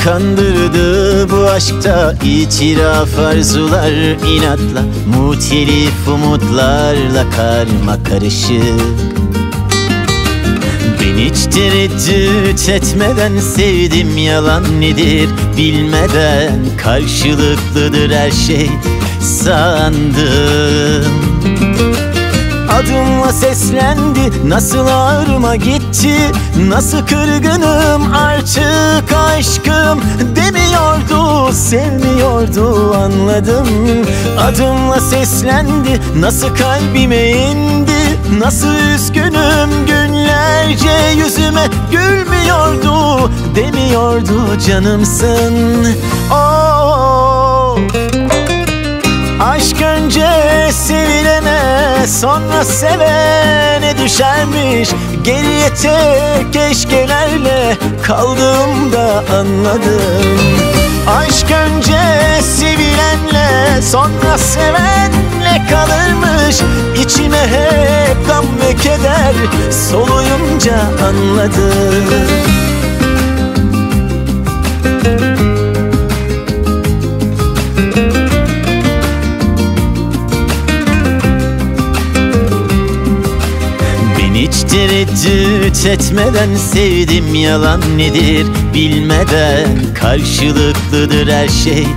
kandırdı bu aşkta, itiraf arzular inatla, muhtelif umutlarla karma karışık. Ben hiç tereddüt etmeden sevdim, yalan nedir bilmeden, karşılıklıdır her şey sandım. Adımla seslendi, nasıl ağrıma gitti, nasıl kırgınım artık aşkım demiyordu, sevmiyordu anladım. Adımla seslendi, nasıl kalbime indi, nasıl üzgünüm günlerce yüzüme gülmüyordu, demiyordu canımsın. Oh, aşk önce sevilene, sonra sevene düşermiş. Geriye tek keşkelerle kaldığımda anladım. Aşk önce sevilenle, sonra sevenle kalırmış. İçime hep gam ve keder soluyunca anladım. Hiç tereddüt etmeden sevdim, yalan nedir bilmeden, karşılıklıdır her şey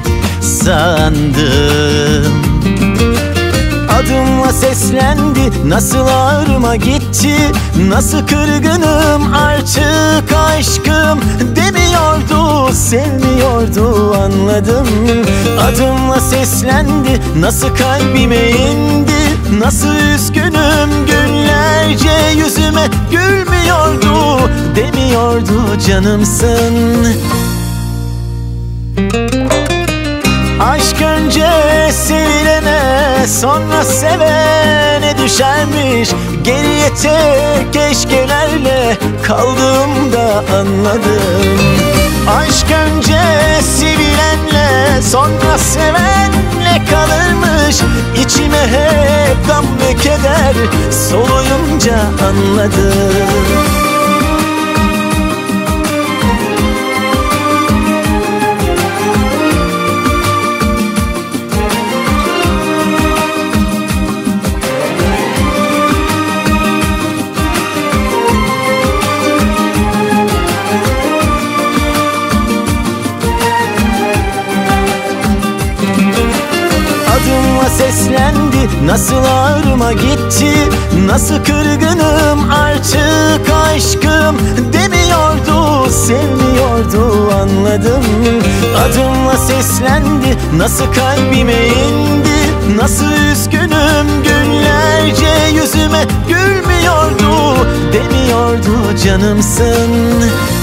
sandım. Adımla seslendi, nasıl ağrıma gitti, nasıl kırgınım artık aşkım demiyordu, sevmiyordu anladım. Adımla seslendi, nasıl kalbime indi, nasıl üzgünüm günlerce yüzüme gülmüyordu, demiyordu canımsın. Aşk önce sevilene, sonra sevene düşermiş. Geriye tek keşkelerle kaldığımda anladım. Aşk önce sevilenle, sonra sevenle kalırmış. İçime hep gam ve keder soluyunca anladım. Adımla seslendi, nasıl ağrıma gitti, nasıl kırgınım artık aşkım demiyordu, sevmiyordu anladım. Adımla seslendi, nasıl kalbime indi, nasıl üzgünüm günlerce yüzüme gülmüyordu, demiyordu canımsın.